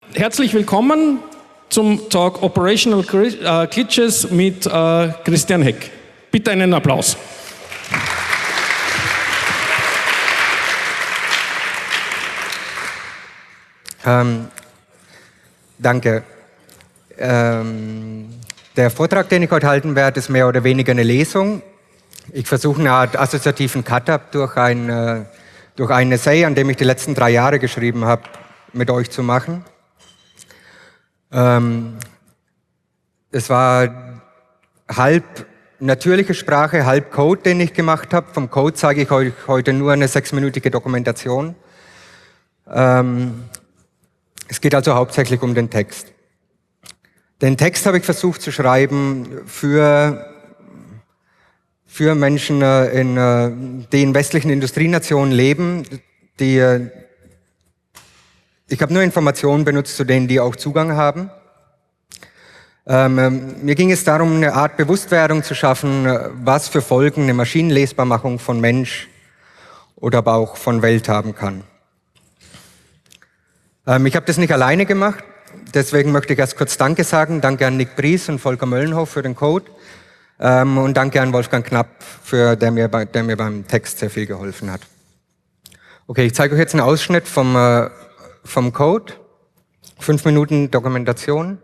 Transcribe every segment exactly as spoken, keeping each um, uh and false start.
Herzlich willkommen zum Talk Operational Glitches mit äh, Christian Heck. Bitte einen Applaus. Ähm, danke. Ähm, der Vortrag, den ich heute halten werde, ist mehr oder weniger eine Lesung. Ich versuche eine Art assoziativen Cut-up durch ein, äh, durch ein Essay, an dem ich die letzten drei Jahre geschrieben habe, mit euch zu machen. Ähm, es war halb natürliche Sprache, halb Code, den ich gemacht habe. Vom Code zeige ich euch heute nur eine sechsminütige Dokumentation. Ähm, es geht also hauptsächlich um den Text. Den Text habe ich versucht zu schreiben für, für Menschen, in, die in westlichen Industrienationen leben, die, ich habe nur Informationen benutzt, zu denen die auch Zugang haben. Ähm, mir ging es darum, eine Art Bewusstwerdung zu schaffen, was für Folgen eine Maschinenlesbarmachung von Mensch oder aber auch von Welt haben kann. Ähm, ich habe das nicht alleine gemacht, deswegen möchte ich erst kurz Danke sagen. Danke an Nick Bries und Volker Möllenhoff für den Code ähm, und danke an Wolfgang Knapp, für, der, mir bei, der mir beim Text sehr viel geholfen hat. Okay, ich zeige euch jetzt einen Ausschnitt vom, äh, vom Code. Fünf Minuten Dokumentation.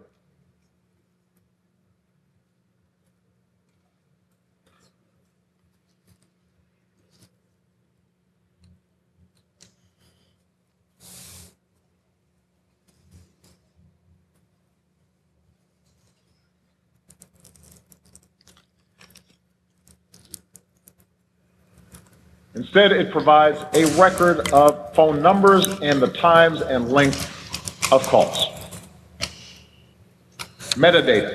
Instead, it provides a record of phone numbers and the times and length of calls. Metadata.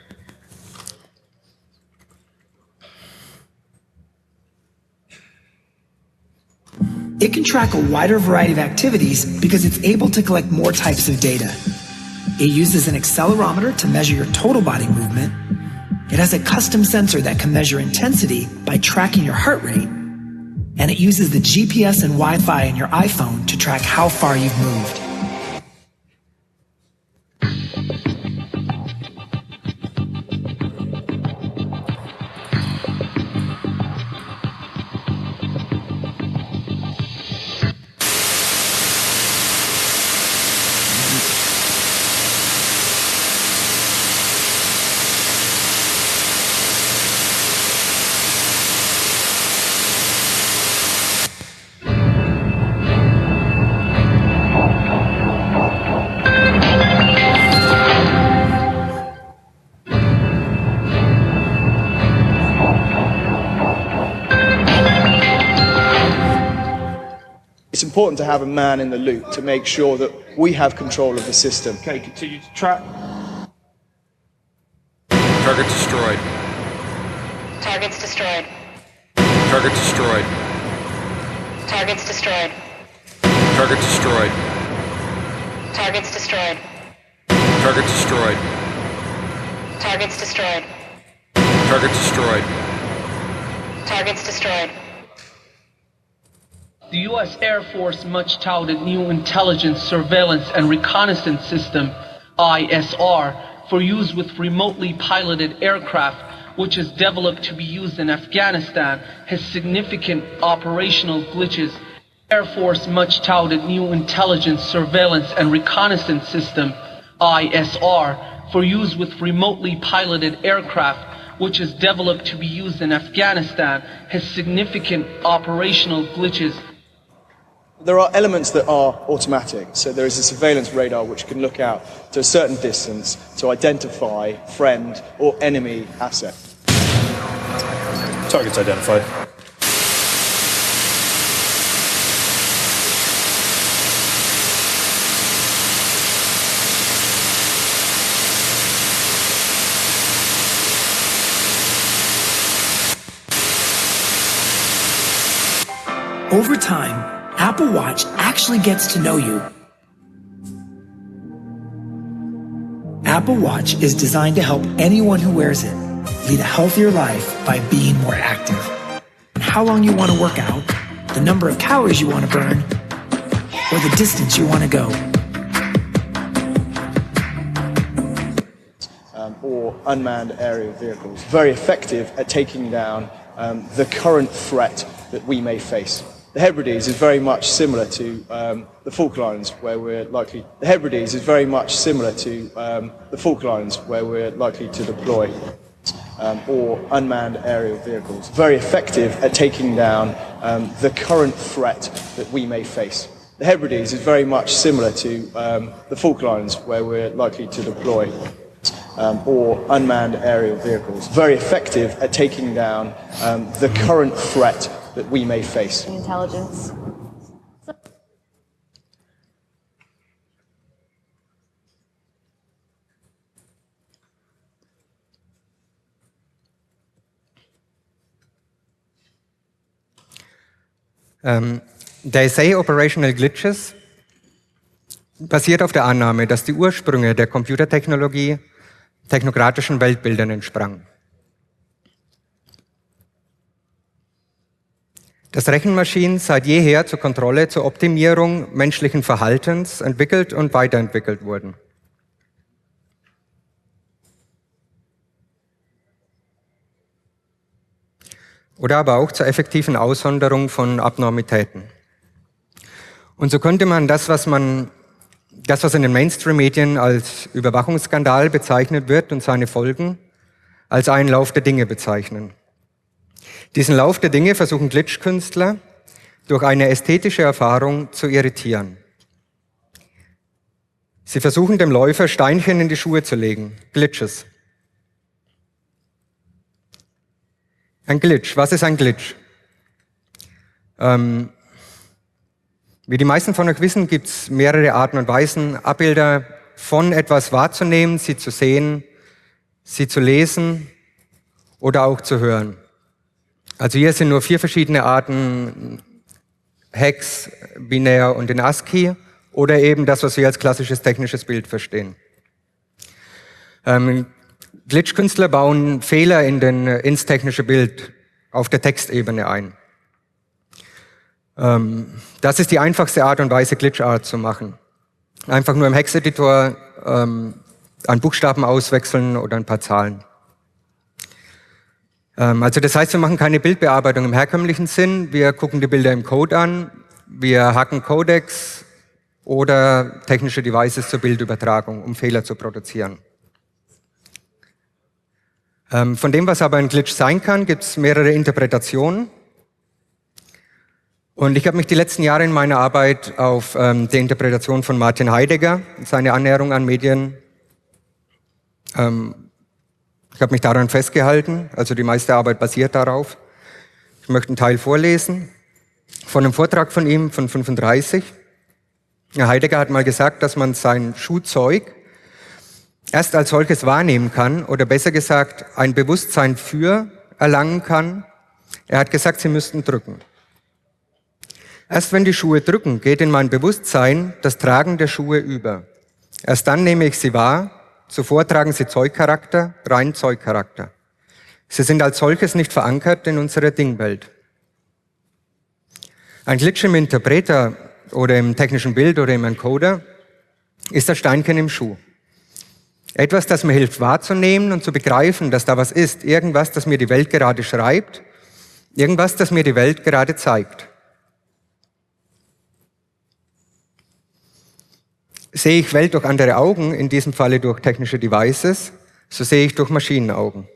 It can track a wider variety of activities because it's able to collect more types of data. It uses an accelerometer to measure your total body movement. It has a custom sensor that can measure intensity by tracking your heart rate. And it uses the G P S and Wi-Fi in your iPhone to track how far you've moved. It's important to have a man in the loop to make sure that we have control of the system. Okay, continue to track. Target destroyed. Targets destroyed. Target destroyed. Targets destroyed. Target destroyed. Targets destroyed. Target destroyed. Targets destroyed. Target destroyed. Targets destroyed. The U S Air Force much-touted new Intelligence, Surveillance and Reconnaissance System, I S R, for use with remotely piloted aircraft, which is developed to be used in Afghanistan, has significant operational glitches. Air Force much-touted new Intelligence, Surveillance and Reconnaissance System, I S R, for use with remotely piloted aircraft, which is developed to be used in Afghanistan, has significant operational glitches. There are elements that are automatic. So there is a surveillance radar which can look out to a certain distance to identify friend or enemy asset. Targets identified. Over time, Apple Watch actually gets to know you. Apple Watch is designed to help anyone who wears it lead a healthier life by being more active. How long you want to work out, the number of calories you want to burn, or the distance you want to go. or unmanned aerial vehicles. Very effective at taking down um, the current threat that we may face. The Hebrides is very much similar to um, the Falklands, where we're likely. The Hebrides is very much similar to um, the Falklands, where we're likely to deploy um, or unmanned aerial vehicles. Very effective at taking down um, the current threat that we may face. The Hebrides is very much similar to um, the Falklands, where we're likely to deploy um, or unmanned aerial vehicles. Very effective at taking down um, the current threat that we may face. Intelligence. Ähm, der Essay Operational Glitches basiert auf der Annahme, dass die Ursprünge der Computertechnologie technokratischen Weltbildern entsprangen. Dass Rechenmaschinen seit jeher zur Kontrolle, zur Optimierung menschlichen Verhaltens entwickelt und weiterentwickelt wurden. Oder aber auch zur effektiven Aussonderung von Abnormitäten. Und so könnte man das, was man, das, was in den Mainstream-Medien als Überwachungsskandal bezeichnet wird und seine Folgen, als einen Lauf der Dinge bezeichnen. Diesen Lauf der Dinge versuchen Glitch-Künstler durch eine ästhetische Erfahrung zu irritieren. Sie versuchen dem Läufer Steinchen in die Schuhe zu legen, Glitches. Ein Glitch, was ist ein Glitch? Ähm, wie die meisten von euch wissen, gibt es mehrere Arten und Weisen, Abbilder von etwas wahrzunehmen, sie zu sehen, sie zu lesen oder auch zu hören. Also hier sind nur vier verschiedene Arten, Hex, Binär und in ASCII oder eben das, was wir als klassisches technisches Bild verstehen. Ähm, Glitch-Künstler bauen Fehler in den, ins technische Bild auf der Textebene ein. Ähm, das ist die einfachste Art und Weise, Glitch-Art zu machen. Einfach nur im Hex-Editor ähm, einen Buchstaben auswechseln oder ein paar Zahlen. Ähm, also das heißt, wir machen keine Bildbearbeitung im herkömmlichen Sinn. Wir gucken die Bilder im Code an, wir hacken Codecs oder technische Devices zur Bildübertragung, um Fehler zu produzieren. Ähm, von dem, was aber ein Glitch sein kann, gibt es mehrere Interpretationen. Und ich habe mich die letzten Jahre in meiner Arbeit auf ähm, die Interpretation von Martin Heidegger, seine Annäherung an Medien, ähm, ich habe mich daran festgehalten, also die meiste Arbeit basiert darauf. Ich möchte einen Teil vorlesen von einem Vortrag von ihm von fünfunddreißig. Herr Heidegger hat mal gesagt, dass man sein Schuhzeug erst als solches wahrnehmen kann oder besser gesagt ein Bewusstsein für erlangen kann. Er hat gesagt, sie müssten drücken. Erst wenn die Schuhe drücken, geht in mein Bewusstsein das Tragen der Schuhe über. Erst dann nehme ich sie wahr. Zuvor tragen sie Zeugcharakter, rein Zeugcharakter. Sie sind als solches nicht verankert in unserer Dingwelt. Ein Glitch im Interpreter oder im technischen Bild oder im Encoder ist das Steinchen im Schuh. Etwas, das mir hilft wahrzunehmen und zu begreifen, dass da was ist. Irgendwas, das mir die Welt gerade schreibt. Irgendwas, das mir die Welt gerade zeigt. Sehe ich Welt durch andere Augen, in diesem Falle durch technische Devices, so sehe ich durch Maschinenaugen.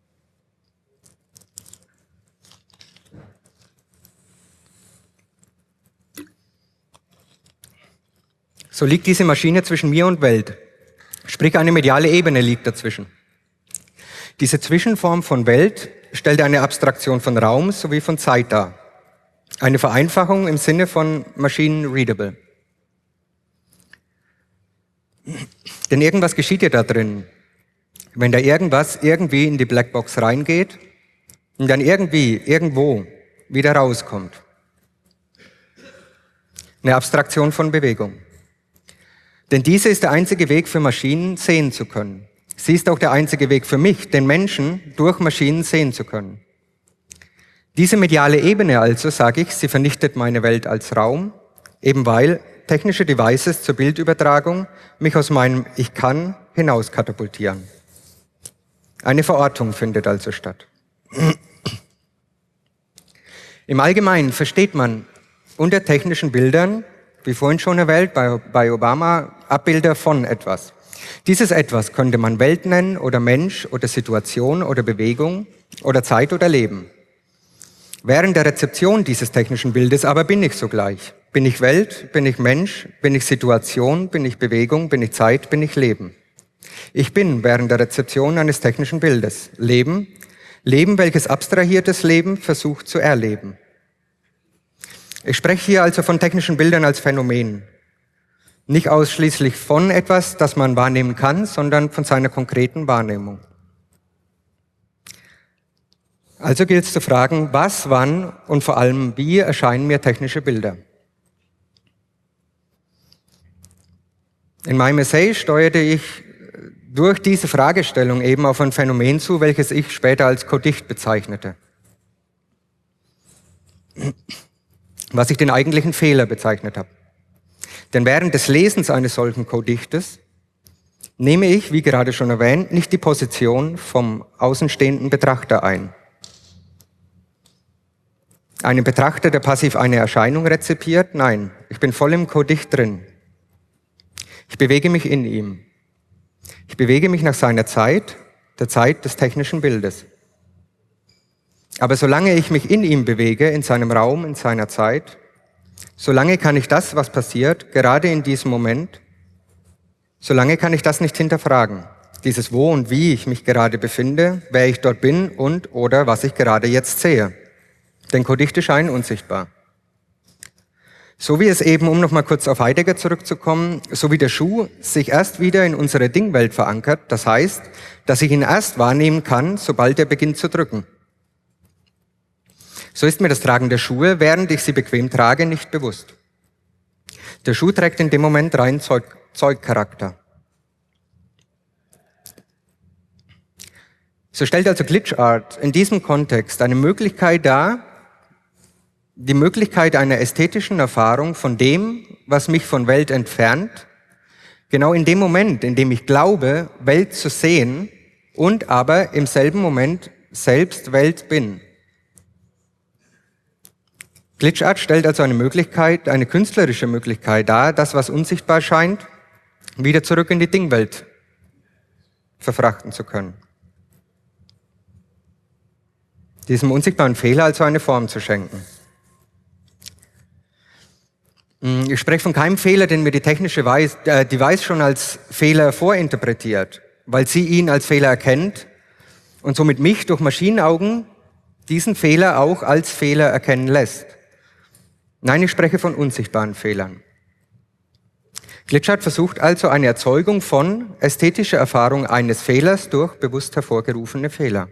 So liegt diese Maschine zwischen mir und Welt. Sprich, eine mediale Ebene liegt dazwischen. Diese Zwischenform von Welt stellt eine Abstraktion von Raum sowie von Zeit dar. Eine Vereinfachung im Sinne von Machine-Readable. Denn irgendwas geschieht ja da drin. Wenn da irgendwas irgendwie in die Blackbox reingeht und dann irgendwie, irgendwo wieder rauskommt. Eine Abstraktion von Bewegung. Denn diese ist der einzige Weg für Maschinen, sehen zu können. Sie ist auch der einzige Weg für mich, den Menschen, durch Maschinen sehen zu können. Diese mediale Ebene also, sage ich, sie vernichtet meine Welt als Raum, eben weil technische Devices zur Bildübertragung mich aus meinem Ich kann hinaus katapultieren. Eine Verortung findet also statt. Im Allgemeinen versteht man unter technischen Bildern, wie vorhin schon erwähnt, bei, bei Obama, Abbilder von etwas. Dieses Etwas könnte man Welt nennen oder Mensch oder Situation oder Bewegung oder Zeit oder Leben. Während der Rezeption dieses technischen Bildes aber bin ich sogleich. Bin ich Welt, bin ich Mensch, bin ich Situation, bin ich Bewegung, bin ich Zeit, bin ich Leben. Ich bin während der Rezeption eines technischen Bildes. Leben, Leben, welches abstrahiertes Leben versucht zu erleben. Ich spreche hier also von technischen Bildern als Phänomen. Nicht ausschließlich von etwas, das man wahrnehmen kann, sondern von seiner konkreten Wahrnehmung. Also gilt es zu fragen, was, wann und vor allem wie erscheinen mir technische Bilder? In meinem Essay steuerte ich durch diese Fragestellung eben auf ein Phänomen zu, welches ich später als Codicht bezeichnete. Was ich den eigentlichen Fehler bezeichnet habe. Denn während des Lesens eines solchen Codichtes nehme ich, wie gerade schon erwähnt, nicht die Position vom außenstehenden Betrachter ein. Einen Betrachter, der passiv eine Erscheinung rezipiert? Nein, ich bin voll im Codicht drin. Ich bewege mich in ihm. Ich bewege mich nach seiner Zeit, der Zeit des technischen Bildes. Aber solange ich mich in ihm bewege, in seinem Raum, in seiner Zeit, solange kann ich das, was passiert, gerade in diesem Moment, solange kann ich das nicht hinterfragen. Dieses Wo und Wie ich mich gerade befinde, wer ich dort bin und oder was ich gerade jetzt sehe. Denn Codichte scheinen unsichtbar. So wie es eben, um nochmal kurz auf Heidegger zurückzukommen, so wie der Schuh sich erst wieder in unsere Dingwelt verankert, das heißt, dass ich ihn erst wahrnehmen kann, sobald er beginnt zu drücken. So ist mir das Tragen der Schuhe, während ich sie bequem trage, nicht bewusst. Der Schuh trägt in dem Moment rein Zeug, Zeugcharakter. So stellt also Glitchart in diesem Kontext eine Möglichkeit dar, die Möglichkeit einer ästhetischen Erfahrung von dem, was mich von Welt entfernt, genau in dem Moment, in dem ich glaube, Welt zu sehen und aber im selben Moment selbst Welt bin. Glitchart stellt also eine Möglichkeit, eine künstlerische Möglichkeit dar, das, was unsichtbar scheint, wieder zurück in die Dingwelt verfrachten zu können. Diesem unsichtbaren Fehler also eine Form zu schenken. Ich spreche von keinem Fehler, den mir die technische Weiß, äh, Device schon als Fehler vorinterpretiert, weil sie ihn als Fehler erkennt und somit mich durch Maschinenaugen diesen Fehler auch als Fehler erkennen lässt. Nein, ich spreche von unsichtbaren Fehlern. Glitchart versucht also eine Erzeugung von ästhetischer Erfahrung eines Fehlers durch bewusst hervorgerufene Fehler.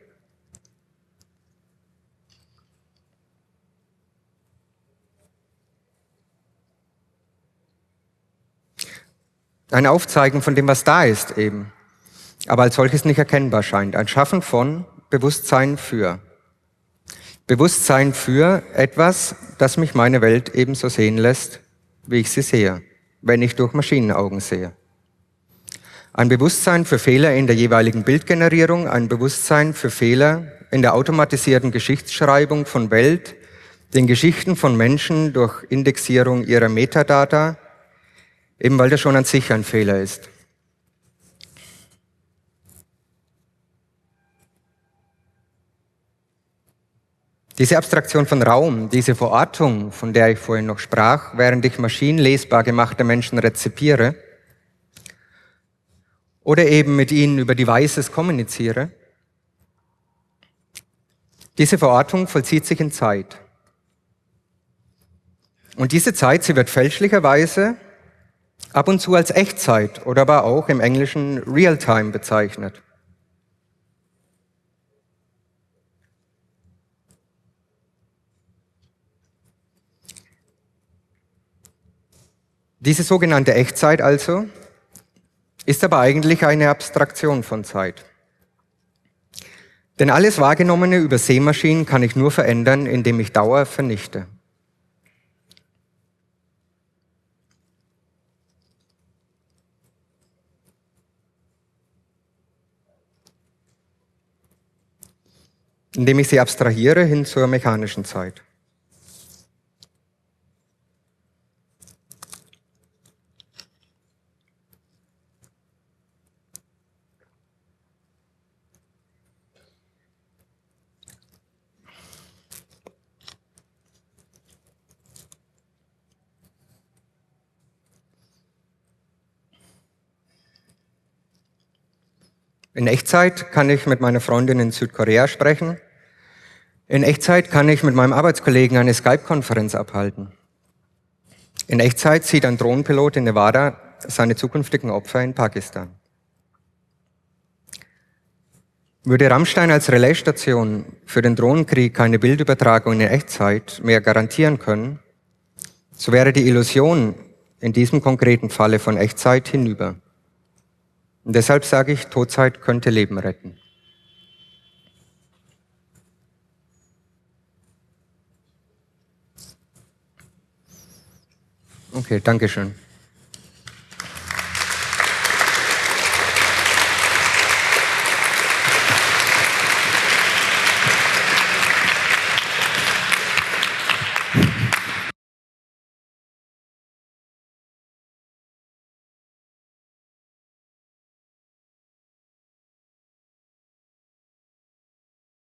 Ein Aufzeigen von dem, was da ist eben, aber als solches nicht erkennbar scheint. Ein Schaffen von Bewusstsein für. Bewusstsein für etwas, das mich meine Welt ebenso sehen lässt, wie ich sie sehe, wenn ich durch Maschinenaugen sehe. Ein Bewusstsein für Fehler in der jeweiligen Bildgenerierung, ein Bewusstsein für Fehler in der automatisierten Geschichtsschreibung von Welt, den Geschichten von Menschen durch Indexierung ihrer Metadata, eben weil das schon an sich ein Fehler ist. Diese Abstraktion von Raum, diese Verortung, von der ich vorhin noch sprach, während ich maschinenlesbar gemachte Menschen rezipiere oder eben mit ihnen über Devices kommuniziere, diese Verortung vollzieht sich in Zeit. Und diese Zeit, sie wird fälschlicherweise ab und zu als Echtzeit oder aber auch im Englischen Real-Time bezeichnet. Diese sogenannte Echtzeit also ist aber eigentlich eine Abstraktion von Zeit. Denn alles Wahrgenommene über Sehmaschinen kann ich nur verändern, indem ich Dauer vernichte. indem ich sie abstrahiere hin zur mechanischen Zeit. In Echtzeit kann ich mit meiner Freundin in Südkorea sprechen. In Echtzeit kann ich mit meinem Arbeitskollegen eine Skype-Konferenz abhalten. In Echtzeit sieht ein Drohnenpilot in Nevada seine zukünftigen Opfer in Pakistan. Würde Rammstein als Relaisstation für den Drohnenkrieg keine Bildübertragung in Echtzeit mehr garantieren können, so wäre die Illusion in diesem konkreten Falle von Echtzeit hinüber. Und deshalb sage ich, Todzeit könnte Leben retten. Okay, danke schön.